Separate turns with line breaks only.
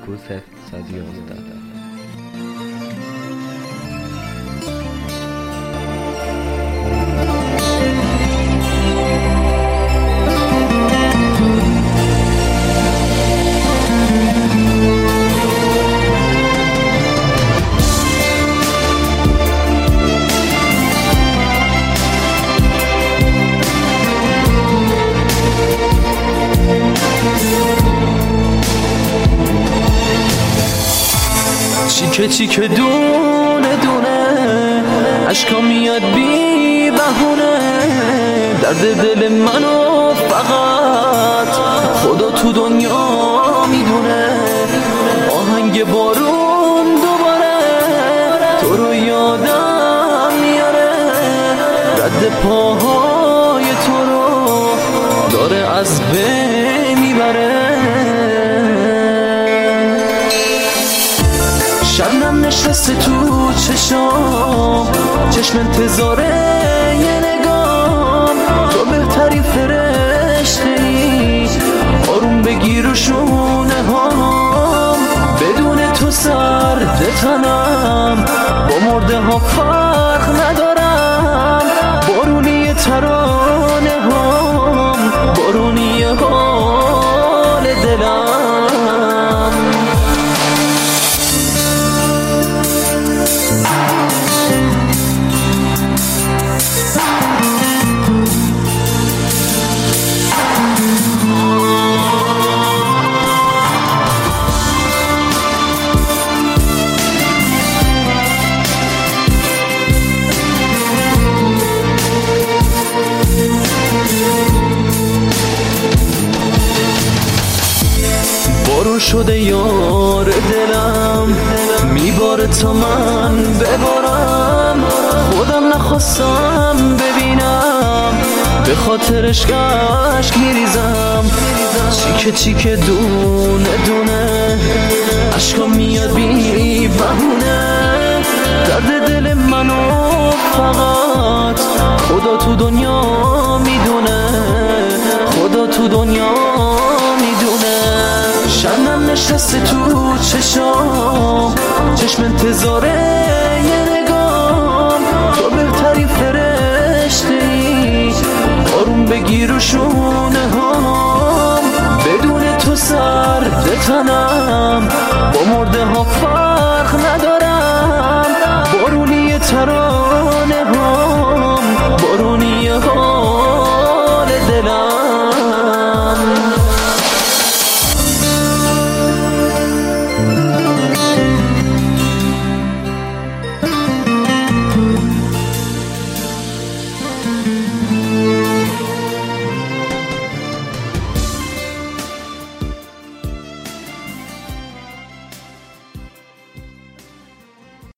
کوس 111.
چیکه چیکه دونه دونه عشقا میاد بی بهونه، درد دل منو فقط خدا تو دنیا میدونه. آهنگ بارون دوباره تو رو یادم میاره، رد پاهای تو رو داره از بین میبره. شبنم نشسته تو چشم انتظاره یه نگام، تو بهترین فرشته‌ای، آروم بگیر و شونه هام. بدون تو سرد تنم، با مرده ها فرق ندارم. بارونی ترانه هام، بارونی حال دلم. بارون شده یار دلم، میباره تا من ببارم. خودم نخواستم ببینم، به خاطرش اشک میریزم. چیکه چیکه دونه دونه عشقا میاد بی بهونه، درد دل منو فقط خدا تو دنیا میدونه، خدا تو دنیا میدونه. شبنم نشسته تو چشم انتظاره یه نگام، تو بهترین فرشته‌ای، آروم بگیر و شونه هام. بدون تو سرد تنم، با مرده ها